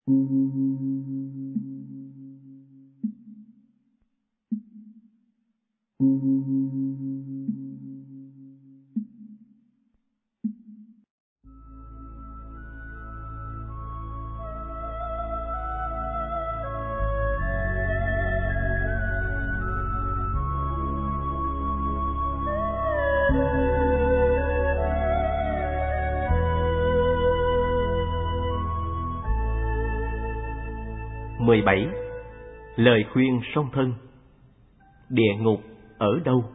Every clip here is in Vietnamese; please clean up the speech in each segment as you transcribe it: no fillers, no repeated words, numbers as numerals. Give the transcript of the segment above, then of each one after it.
17. Lời khuyên song thân. Địa ngục ở đâu?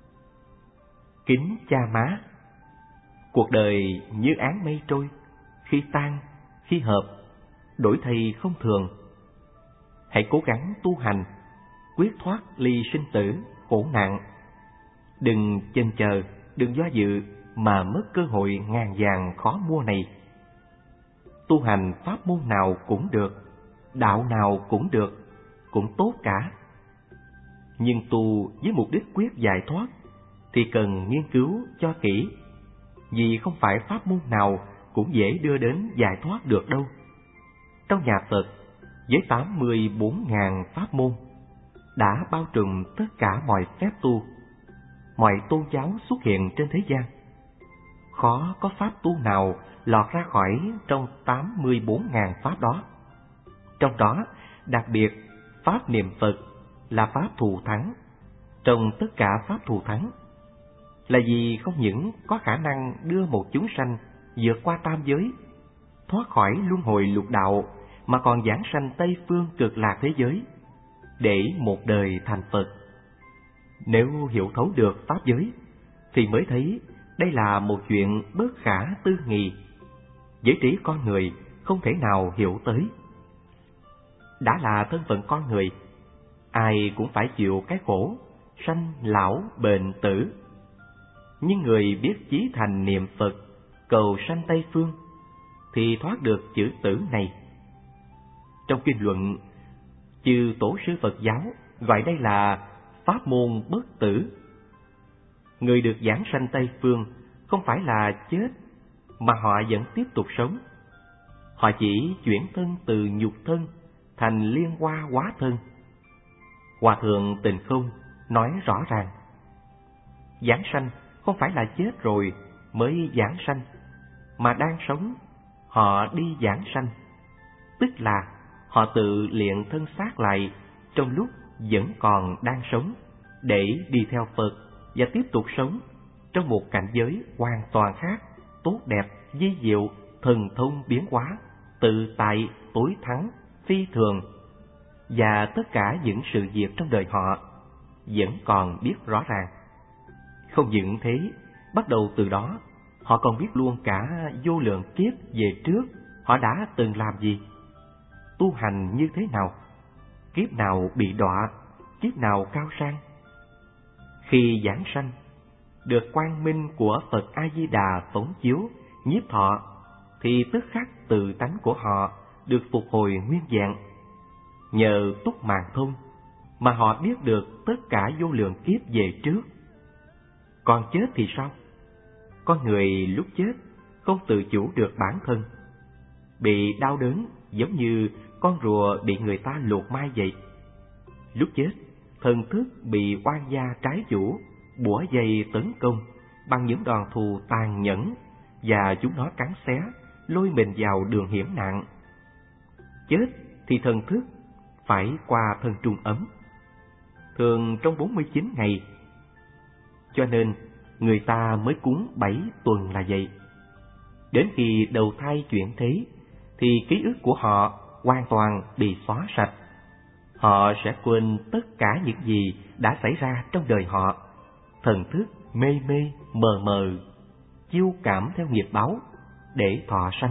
Kính cha má, cuộc đời như áng mây trôi, khi tan, khi hợp, đổi thay không thường. Hãy cố gắng tu hành, quyết thoát ly sinh tử, khổ nạn. Đừng chần chờ, đừng do dự mà mất cơ hội ngàn vàng khó mua này. Tu hành pháp môn nào cũng được, đạo nào cũng được, cũng tốt cả. Nhưng tu với mục đích quyết giải thoát thì cần nghiên cứu cho kỹ, vì không phải pháp môn nào cũng dễ đưa đến giải thoát được đâu. Trong nhà Phật, với 84.000 pháp môn, đã bao trùm tất cả mọi phép tu, mọi tôn giáo xuất hiện trên thế gian. Khó có pháp tu nào lọt ra khỏi trong 84.000 pháp đó. Trong đó, đặc biệt, pháp niệm Phật là pháp thù thắng trong tất cả pháp thù thắng, là vì không những có khả năng đưa một chúng sanh vượt qua tam giới, thoát khỏi luân hồi lục đạo, mà còn giảng sanh Tây phương cực lạc thế giới, để một đời thành Phật. Nếu hiểu thấu được pháp giới, thì mới thấy đây là một chuyện bất khả tư nghị, giới trí con người không thể nào hiểu tới. Đã là thân phận con người, ai cũng phải chịu cái khổ sanh lão bệnh tử. Nhưng người biết chí thành niệm Phật, cầu sanh Tây phương, thì thoát được chữ tử này. Trong kinh luận, chư tổ sư Phật giáo gọi đây là pháp môn bất tử. Người được giảng sanh Tây phương không phải là chết, mà họ vẫn tiếp tục sống. Họ chỉ chuyển thân từ nhục thân thành liên hoa hóa thân. Hòa thượng Tịnh Không nói rõ ràng, giảng sanh không phải là chết rồi mới giảng sanh, mà đang sống họ đi giảng sanh, tức là họ tự luyện thân xác lại trong lúc vẫn còn đang sống, để đi theo Phật và tiếp tục sống trong một cảnh giới hoàn toàn khác, tốt đẹp, vi diệu, thần thông biến hóa, tự tại, tối thắng, phi thường. Và tất cả những sự việc trong đời họ vẫn còn biết rõ ràng. Không những thế, bắt đầu từ đó, họ còn biết luôn cả vô lượng kiếp về trước họ đã từng làm gì, tu hành như thế nào, kiếp nào bị đọa, kiếp nào cao sang. Khi giảng sanh, được quang minh của Phật A-di-đà phóng chiếu, nhiếp thọ, thì tức khắc tự tánh của họ được phục hồi nguyên vẹn. Nhờ túc màng thông mà họ biết được tất cả vô lượng kiếp về trước. Còn chết thì sao? Con người lúc chết không tự chủ được bản thân, bị đau đớn giống như con rùa bị người ta lột mai vậy. Lúc chết, thần thức bị oan gia trái chủ bủa vây tấn công bằng những đòn thù tàn nhẫn, và chúng nó cắn xé, lôi mình vào đường hiểm nạn. Chết thì thần thức phải qua thân trung ấm, thường trong 49 ngày. Cho nên người ta mới cúng 7 tuần là vậy. Đến khi đầu thai chuyển thế, thì ký ức của họ hoàn toàn bị xóa sạch. Họ sẽ quên tất cả những gì đã xảy ra trong đời họ. Thần thức mê mê, mờ mờ, chiêu cảm theo nghiệp báo để thọ sanh.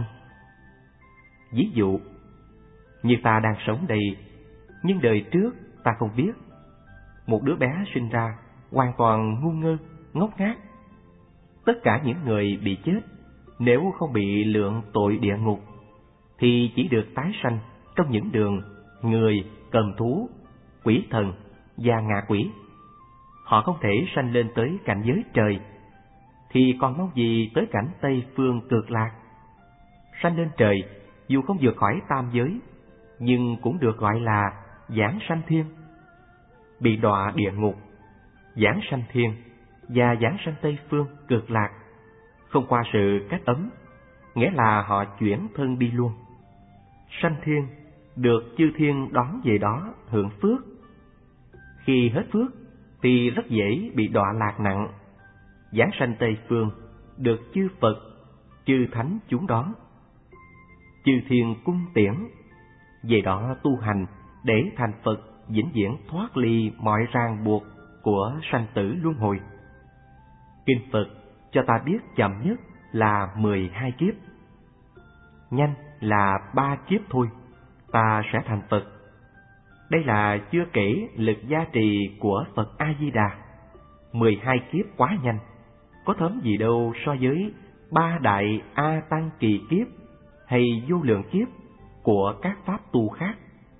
Ví dụ, như ta đang sống đây, nhưng đời trước ta không biết. Một đứa bé sinh ra hoàn toàn ngu ngơ, ngốc nghác. Tất cả những người bị chết, nếu không bị lượng tội địa ngục, thì chỉ được tái sanh trong những đường người, cầm thú, quỷ thần và ngạ quỷ. Họ không thể sanh lên tới cảnh giới trời, thì còn mong gì tới cảnh Tây phương cực lạc. Sanh lên trời dù không vượt khỏi tam giới, nhưng cũng được gọi là giảng sanh thiên. Bị đọa địa ngục, giảng sanh thiên và giảng sanh Tây Phương Cực Lạc không qua sự cách ấm, nghĩa là họ chuyển thân đi luôn. Sanh thiên được chư thiên đón về đó hưởng phước. Khi hết phước thì rất dễ bị đọa lạc nặng. Giảng sanh Tây Phương được chư Phật, chư Thánh chúng đón. Chư thiên cung tiễn, về đó tu hành để thành Phật vĩnh viễn thoát ly mọi ràng buộc của sanh tử luân hồi. Kinh Phật cho ta biết chậm nhất là 12 kiếp. Nhanh là 3 kiếp thôi, ta sẽ thành Phật. Đây là chưa kể lực gia trì của Phật A-di-đà. 12 kiếp quá nhanh, có thấm gì đâu so với 3 đại A Tăng Kỳ kiếp hay vô lượng kiếp của các pháp tu khác.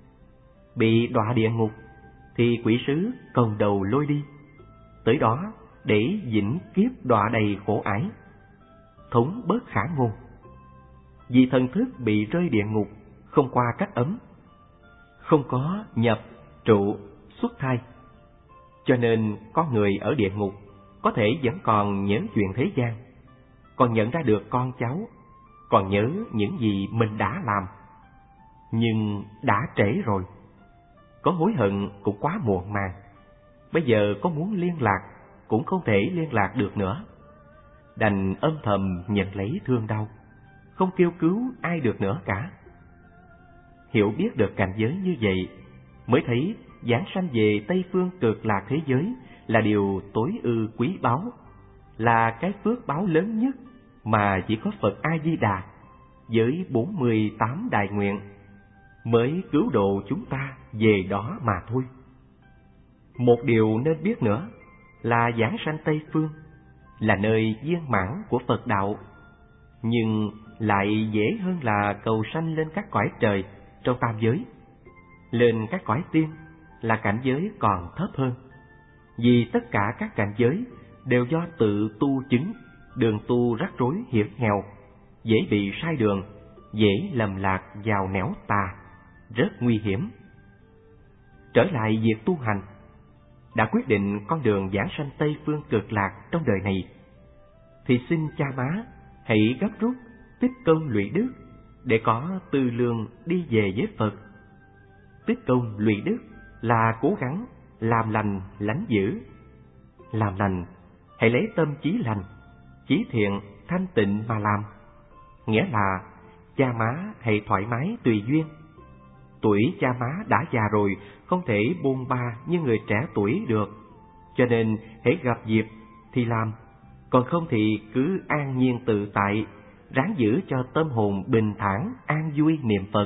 Bị đọa địa ngục thì quỷ sứ cầm đầu lôi đi, tới đó để vĩnh kiếp đọa đầy khổ ải, thống bất khả ngôn. Vì thần thức bị rơi địa ngục không qua cách ấm, không có nhập, trụ, xuất thai, cho nên con người ở địa ngục có thể vẫn còn nhớ chuyện thế gian, còn nhận ra được con cháu, còn nhớ những gì mình đã làm. Nhưng đã trễ rồi, có hối hận cũng quá muộn màng. Bây giờ có muốn liên lạc cũng không thể liên lạc được nữa, đành âm thầm nhận lấy thương đau, không kêu cứu ai được nữa cả. Hiểu biết được cảnh giới như vậy, mới thấy giảng sanh về Tây Phương Cực Lạc thế giới là điều tối ư quý báu, là cái phước báo lớn nhất mà chỉ có Phật A-di-đà với 48 đại nguyện mới cứu độ chúng ta về đó mà thôi. Một điều nên biết nữa là giảng sanh Tây Phương là nơi viên mãn của Phật đạo, nhưng lại dễ hơn là cầu sanh lên các cõi trời trong tam giới. Lên các cõi tiên là cảnh giới còn thấp hơn, vì tất cả các cảnh giới đều do tự tu chứng, đường tu rắc rối hiểm nghèo, dễ bị sai đường, dễ lầm lạc vào nẻo tà, rất nguy hiểm. Trở lại việc tu hành, đã quyết định con đường giảng sanh Tây Phương Cực Lạc trong đời này, thì xin cha má hãy gấp rút tích công lụy đức để có tư lương đi về với Phật. Tích công lụy đức là cố gắng làm lành lánh dữ. Làm lành, hãy lấy tâm chí lành, chí thiện, thanh tịnh mà làm. Nghĩa là cha má hãy thoải mái tùy duyên. Tuổi cha má đã già rồi, không thể bôn ba như người trẻ tuổi được, cho nên hãy gặp dịp thì làm, còn không thì cứ an nhiên tự tại, ráng giữ cho tâm hồn bình thản, an vui niệm Phật.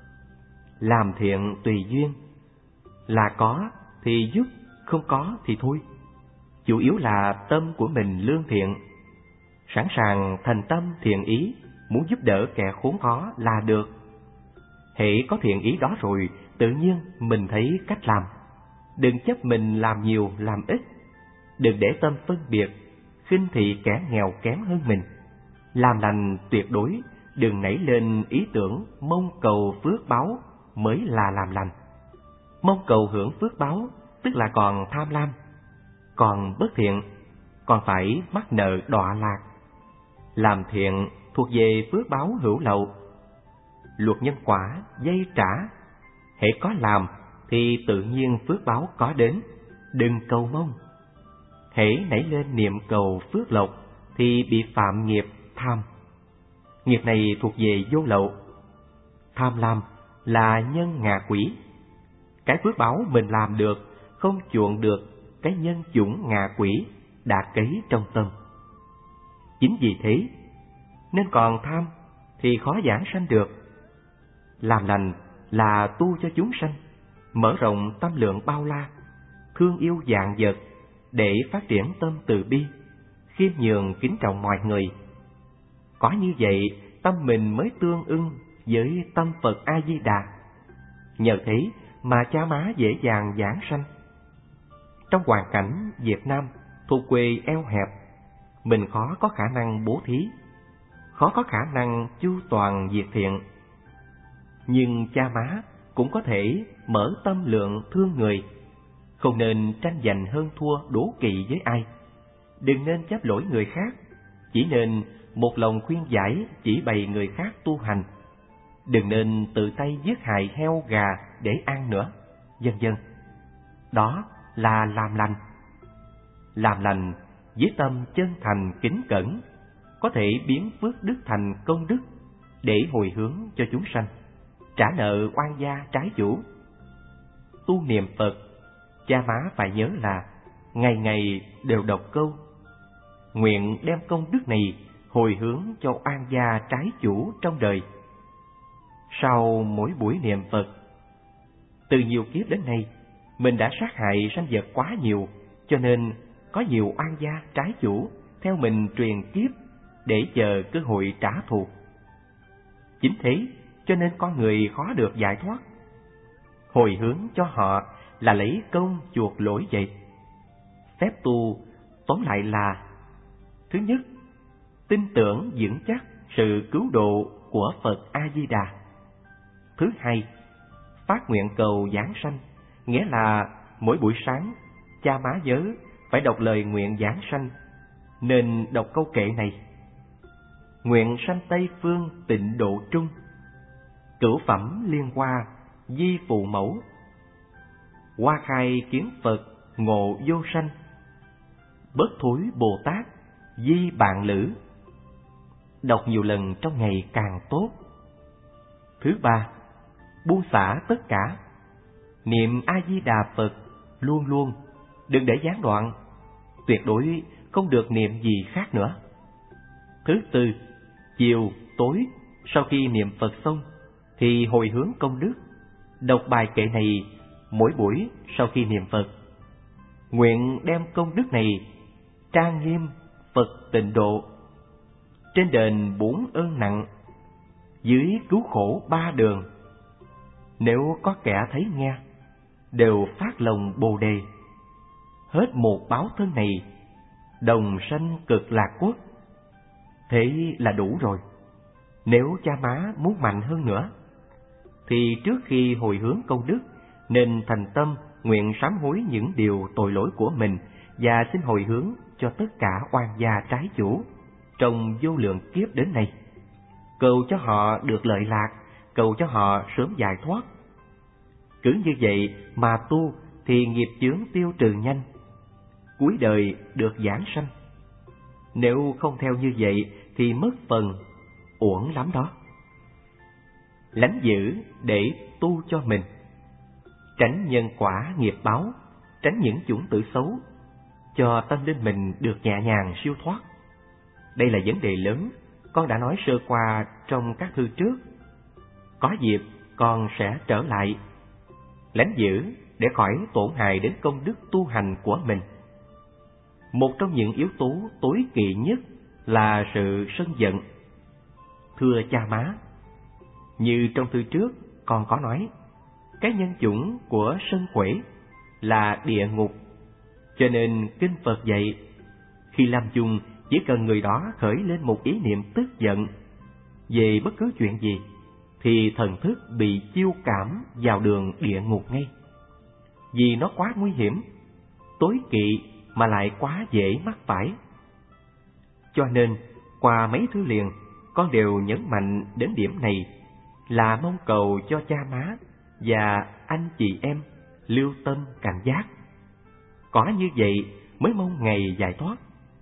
Làm thiện tùy duyên, là có thì giúp, không có thì thôi. Chủ yếu là tâm của mình lương thiện, sẵn sàng thành tâm thiện ý, muốn giúp đỡ kẻ khốn khó là được. Hễ có thiện ý đó rồi, tự nhiên mình thấy cách làm. Đừng chấp mình làm nhiều làm ít, đừng để tâm phân biệt, khinh thị kẻ nghèo kém hơn mình. Làm lành tuyệt đối đừng nảy lên ý tưởng mong cầu phước báo mới là làm lành. Mong cầu hưởng phước báo tức là còn tham lam, còn bất thiện, còn phải mắc nợ đọa lạc. Làm thiện thuộc về phước báo hữu lậu. Luật nhân quả dây trả, hễ có làm thì tự nhiên phước báo có đến, đừng cầu mong. Hễ nảy lên niệm cầu phước lộc thì bị phạm nghiệp tham. Nghiệp này thuộc về vô lậu. Tham lam là nhân ngạ quỷ. Cái phước báo mình làm được không chuộng được cái nhân chủng ngạ quỷ đã cấy trong tâm. Chính vì thế nên còn tham thì khó giảng sanh được. Làm lành là tu cho chúng sanh, mở rộng tâm lượng bao la, thương yêu vạn vật để phát triển tâm từ bi, khiêm nhường kính trọng mọi người. Có như vậy, tâm mình mới tương ưng với tâm Phật A-di-đà. Nhờ thế mà cha má dễ dàng giảng sanh. Trong hoàn cảnh Việt Nam thuộc quê eo hẹp, mình khó có khả năng bố thí, khó có khả năng chu toàn việc thiện, Nhưng cha má cũng có thể mở tâm lượng thương người, không nên tranh giành hơn thua đố kỵ với ai. Đừng nên chấp lỗi người khác, chỉ nên một lòng khuyên giải chỉ bày người khác tu hành. Đừng nên tự tay giết hại heo gà để ăn nữa, vân vân. Đó là làm lành. Làm lành với tâm chân thành kính cẩn có thể biến phước đức thành công đức để hồi hướng cho chúng sanh, trả nợ oan gia trái chủ. Tu niệm Phật, cha má phải nhớ là ngày ngày đều đọc câu: nguyện đem công đức này hồi hướng cho oan gia trái chủ trong đời. Sau mỗi buổi niệm Phật, từ nhiều kiếp đến nay, mình đã sát hại sanh vật quá nhiều, cho nên có nhiều oan gia trái chủ theo mình truyền kiếp để chờ cơ hội trả thù. Chính thế cho nên con người khó được giải thoát. Hồi hướng cho họ là lấy công chuộc lỗi vậy. Phép tu tóm lại là: thứ nhất, tin tưởng vững chắc sự cứu độ của Phật A-di-đà. Thứ hai, phát nguyện cầu giảng sanh, nghĩa là mỗi buổi sáng cha má nhớ phải đọc lời nguyện giảng sanh, nên đọc câu kệ này: nguyện sanh Tây phương tịnh độ trung, cửu phẩm liên hoa di phụ mẫu, hoa khai kiến Phật ngộ vô sanh, bớt thối Bồ Tát di bạn lữ. Đọc nhiều lần trong ngày càng tốt. Thứ ba, buông xả tất cả, niệm A-di-đà Phật luôn luôn, đừng để gián đoạn, tuyệt đối không được niệm gì khác nữa. Thứ tư, chiều, tối sau khi niệm Phật xong thì hồi hướng công đức, đọc bài kệ này mỗi buổi sau khi niệm Phật. Nguyện đem công đức này trang nghiêm Phật tịnh độ, trên đền 4 ơn nặng, dưới cứu khổ 3 đường. Nếu có kẻ thấy nghe, đều phát lòng Bồ đề, hết một báo thân này, đồng sanh cực lạc quốc. Thế là đủ rồi. Nếu cha má muốn mạnh hơn nữa, thì trước khi hồi hướng công đức, nên thành tâm nguyện sám hối những điều tội lỗi của mình và xin hồi hướng cho tất cả oan gia trái chủ trong vô lượng kiếp đến nay, cầu cho họ được lợi lạc, cầu cho họ sớm giải thoát. Cứ như vậy mà tu thì nghiệp chướng tiêu trừ nhanh, cuối đời được giảng sanh. Nếu không theo như vậy thì mất phần, uổng lắm đó. Lánh dữ để tu cho mình, tránh nhân quả nghiệp báo, tránh những chủng tử xấu, cho tâm linh mình được nhẹ nhàng siêu thoát. Đây là vấn đề lớn, con đã nói sơ qua trong các thư trước. Có dịp con sẽ trở lại. Lánh dữ để khỏi tổn hại đến công đức tu hành của mình. Một trong những yếu tố tối kỵ nhất là sự sân giận. Thưa cha má, như trong thư trước con có nói, cái nhân chủng của sân quẩy là địa ngục. Cho nên kinh Phật dạy, khi làm chung chỉ cần người đó khởi lên một ý niệm tức giận về bất cứ chuyện gì, thì thần thức bị chiêu cảm vào đường địa ngục ngay. Vì nó quá nguy hiểm, tối kỵ mà lại quá dễ mắc phải. Cho nên qua mấy thứ liền, con đều nhấn mạnh đến điểm này, là mong cầu cho cha má và anh chị em lưu tâm cảnh giác. Có như vậy mới mong ngày giải thoát.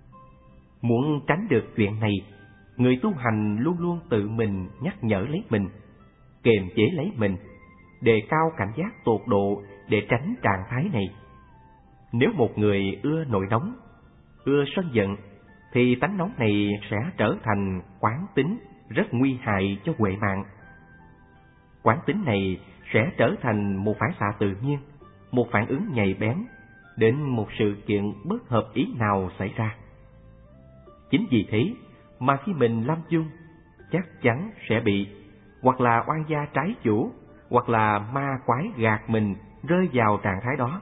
Muốn tránh được chuyện này, người tu hành luôn luôn tự mình nhắc nhở lấy mình, kiềm chế lấy mình, đề cao cảnh giác tột độ để tránh trạng thái này. Nếu một người ưa nổi nóng, ưa sân giận, thì tánh nóng này sẽ trở thành quán tính rất nguy hại cho huệ mạng. Quán tính này sẽ trở thành một phản xạ tự nhiên, một phản ứng nhạy bén đến một sự kiện bất hợp ý nào xảy ra. Chính vì thế mà khi mình lâm chung, chắc chắn sẽ bị hoặc là oan gia trái chủ, hoặc là ma quái gạt mình rơi vào trạng thái đó.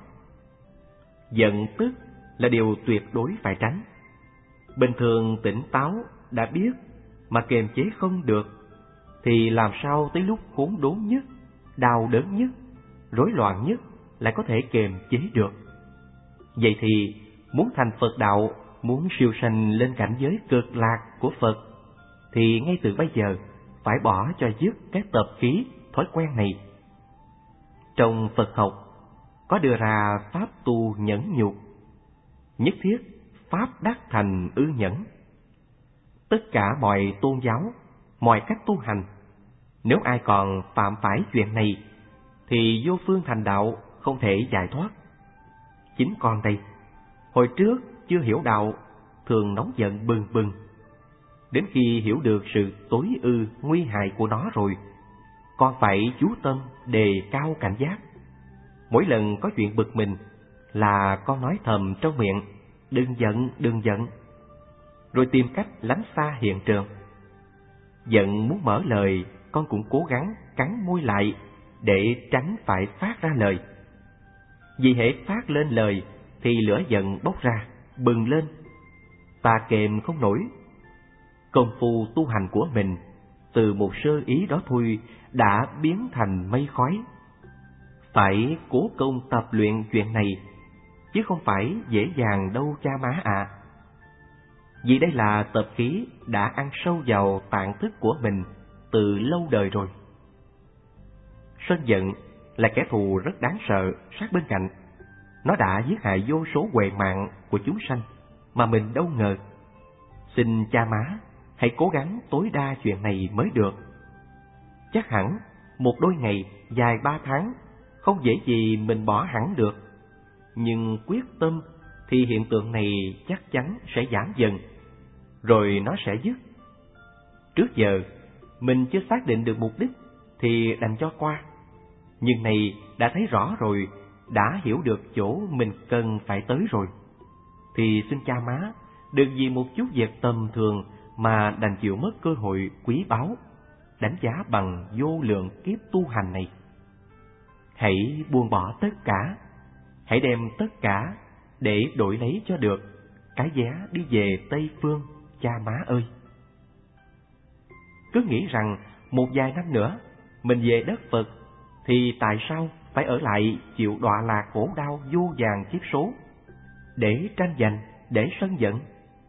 Giận tức là điều tuyệt đối phải tránh. Bình thường tỉnh táo đã biết mà kiềm chế không được, thì làm sao tới lúc khốn đốn nhất, đau đớn nhất, rối loạn nhất lại có thể kiềm chế được? Vậy thì muốn thành Phật đạo, muốn siêu sanh lên cảnh giới cực lạc của Phật, thì ngay từ bây giờ phải bỏ cho dứt cái tập khí, thói quen này. Trong Phật học có đưa ra pháp tu nhẫn nhục, nhất thiết pháp đắc thành ư nhẫn. Tất cả mọi tôn giáo, mọi cách tu hành, nếu ai còn phạm phải chuyện này thì vô phương thành đạo, không thể giải thoát. Chính con đây, hồi trước chưa hiểu đạo, thường nóng giận bừng bừng. Đến khi hiểu được sự tối ư nguy hại của nó rồi, con phải chú tâm đề cao cảnh giác. Mỗi lần có chuyện bực mình là con nói thầm trong miệng, đừng giận, đừng giận, rồi tìm cách lánh xa hiện trường. Giận muốn mở lời, con cũng cố gắng cắn môi lại để tránh phải phát ra lời. Vì hễ phát lên lời thì lửa giận bốc ra, bừng lên, ta kềm không nổi. Công phu tu hành của mình từ một sơ ý đó thôi đã biến thành mây khói. Phải cố công tập luyện chuyện này, chứ không phải dễ dàng đâu cha má ạ. Vì đây là tập khí đã ăn sâu vào tạng thức của mình từ lâu đời rồi. Sân giận là kẻ thù rất đáng sợ sát bên cạnh. Nó đã giết hại vô số huệ mạng của chúng sanh mà mình đâu ngờ. Xin cha má hãy cố gắng tối đa chuyện này mới được. Chắc hẳn một đôi ngày, dài 3 tháng không dễ gì mình bỏ hẳn được. Nhưng quyết tâm thì hiện tượng này chắc chắn sẽ giảm dần, rồi nó sẽ dứt. Trước giờ mình chưa xác định được mục đích thì đành cho qua, nhưng này đã thấy rõ rồi, đã hiểu được chỗ mình cần phải tới rồi, thì xin cha má đừng vì một chút việc tầm thường mà đành chịu mất cơ hội quý báu, đánh giá bằng vô lượng kiếp tu hành này. Hãy buông bỏ tất cả, hãy đem tất cả để đổi lấy cho được cái vé đi về Tây Phương, cha má ơi. Cứ nghĩ rằng một vài năm nữa mình về đất Phật, thì tại sao phải ở lại chịu đọa lạc khổ đau vô vàn kiếp số, để tranh giành, để sân giận?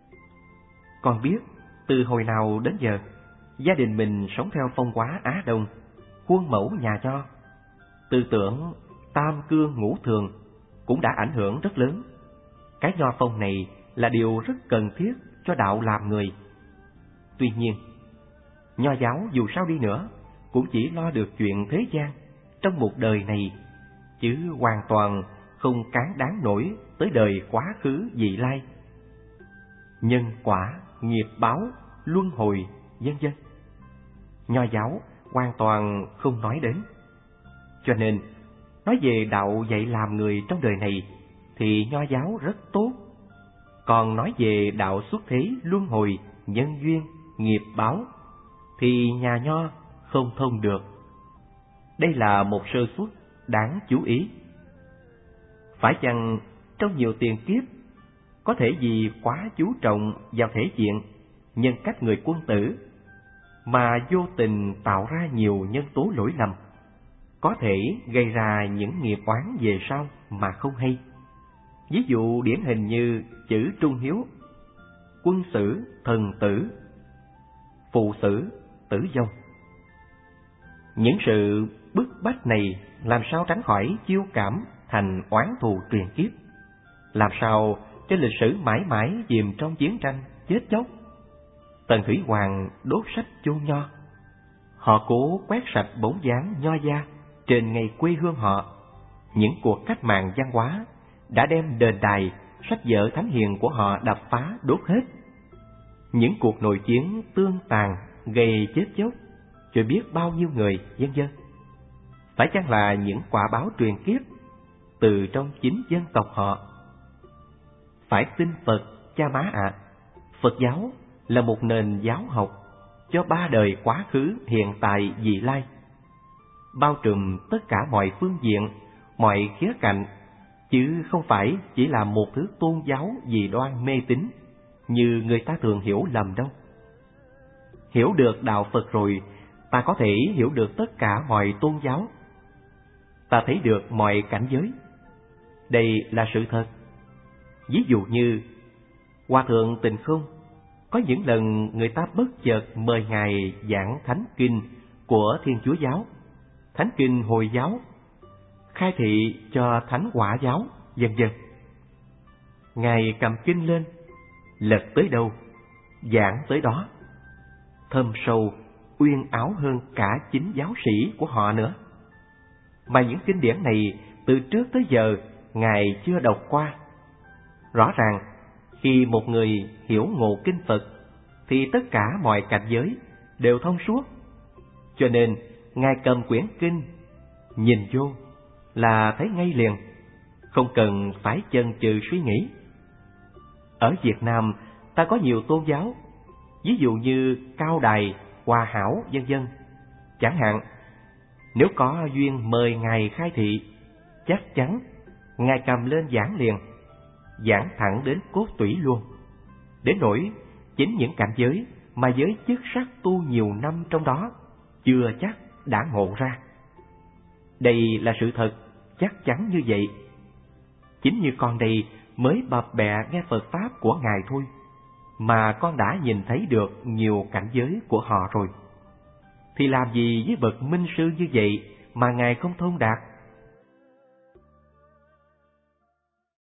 Con biết từ hồi nào đến giờ, gia đình mình sống theo phong hóa Á Đông, khuôn mẫu nhà Nho. Tư tưởng tam cương ngũ thường cũng đã ảnh hưởng rất lớn. Cái nho phong này là điều rất cần thiết cho đạo làm người. Tuy nhiên, nho giáo dù sao đi nữa cũng chỉ lo được chuyện thế gian trong một đời này, chứ hoàn toàn không cán đáng nổi tới đời quá khứ vị lai. Nhân quả, nghiệp báo, luân hồi, vân vân, nho giáo hoàn toàn không nói đến. Cho nên, nói về đạo dạy làm người trong đời này thì nho giáo rất tốt. Còn nói về đạo xuất thế, luân hồi, nhân duyên, nghiệp báo thì nhà nho không thông được. Đây là một sơ suất đáng chú ý. Phải chăng trong nhiều tiền kiếp có thể vì quá chú trọng vào thể diện, nhân cách người quân tử mà vô tình tạo ra nhiều nhân tố lỗi lầm, có thể gây ra những nghiệp oán về sau mà không hay. Ví dụ điển hình như chữ trung hiếu, quân sử thần tử, phụ sử tử vong. Những sự bức bách này làm sao tránh khỏi chiêu cảm thành oán thù truyền kiếp? Làm sao cho lịch sử mãi mãi chìm trong chiến tranh chết chóc? Tần Thủy Hoàng đốt sách chôn nho. Họ cố quét sạch bóng dáng nho gia trên ngày quê hương họ. Những cuộc cách mạng văn hóa đã đem đền đài, sách vở thánh hiền của họ đập phá đốt hết. Những cuộc nội chiến tương tàn gây chết chóc cho biết bao nhiêu người, vân vân. Phải chăng là những quả báo truyền kiếp từ trong chính dân tộc họ? Phải tin Phật, cha má ạ. Phật giáo là một nền giáo học cho 3 đời quá khứ, hiện tại, vị lai, bao trùm tất cả mọi phương diện, mọi khía cạnh, chứ không phải chỉ là một thứ tôn giáo dị đoan mê tín như người ta thường hiểu lầm đâu. Hiểu được đạo Phật rồi ta có thể hiểu được tất cả mọi tôn giáo. Ta thấy được mọi cảnh giới. Đây là sự thật. Ví dụ như Hòa thượng Tịnh Không, có những lần người ta bất chợt mời Ngài giảng thánh kinh của Thiên Chúa giáo, thánh kinh Hồi giáo, khai thị cho Thánh Quả giáo, vân vân. Ngài cầm kinh lên, lật tới đâu, giảng tới đó, thâm sâu, uyên áo hơn cả chính giáo sĩ của họ nữa. Mà những kinh điển này từ trước tới giờ Ngài chưa đọc qua. Rõ ràng, khi một người hiểu ngộ kinh Phật, thì tất cả mọi cảnh giới đều thông suốt. Cho nên, Ngài cầm quyển kinh, nhìn vô là thấy ngay liền, không cần phải chần chừ suy nghĩ. Ở Việt Nam, ta có nhiều tôn giáo, ví dụ như Cao Đài, Hòa Hảo, vân vân. Chẳng hạn, nếu có duyên mời Ngài khai thị, chắc chắn Ngài cầm lên giảng liền, giảng thẳng đến cốt tủy luôn. Đến nỗi chính những cảnh giới mà giới chức sắc tu nhiều năm trong đó chưa chắc đã ngộ ra. Đây là sự thật, chắc chắn như vậy. Chính như con đây mới bập bẹ nghe Phật Pháp của Ngài thôi, mà con đã nhìn thấy được nhiều cảnh giới của họ rồi. Thì làm gì với bậc minh sư như vậy mà Ngài không thông đạt?